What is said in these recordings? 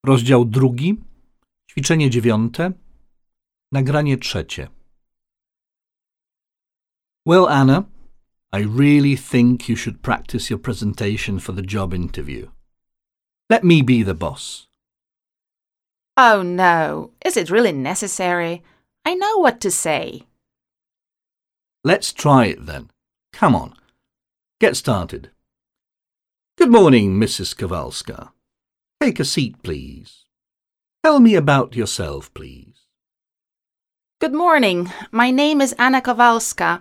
Rozdział 2, ćwiczenie 9, nagranie 3. Well, Anna, I really think you should practice your presentation for the job interview. Let me be the boss. Oh no, is it really necessary? I know what to say. Let's try it then. Come on, get started. Good morning, Mrs. Kowalska. Take a seat, please. Tell me about yourself, please. Good morning. My name is Anna Kowalska.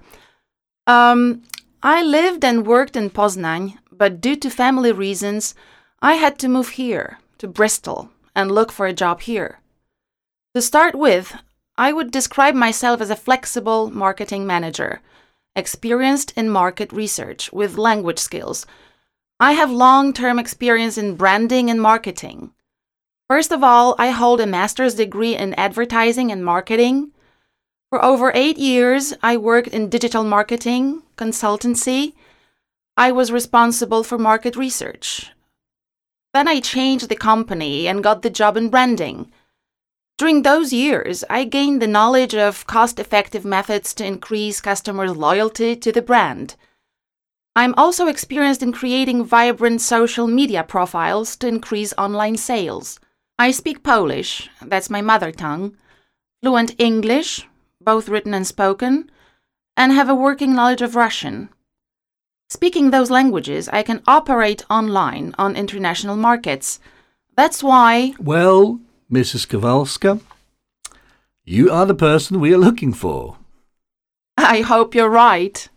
I lived and worked in Poznań, but due to family reasons, I had to move here, to Bristol, and look for a job here. To start with, I would describe myself as a flexible marketing manager, experienced in market research with language skills. I have long-term experience in branding and marketing. First of all, I hold a master's degree in advertising and marketing. For over 8 years, I worked in digital marketing, consultancy. I was responsible for market research. Then I changed the company and got the job in branding. During those years, I gained the knowledge of cost-effective methods to increase customers' loyalty to the brand. I'm also experienced in creating vibrant social media profiles to increase online sales. I speak Polish, that's my mother tongue, fluent English, both written and spoken, and have a working knowledge of Russian. Speaking those languages, I can operate online on international markets. That's why... Well, Mrs. Kowalska, you are the person we are looking for. I hope you're right.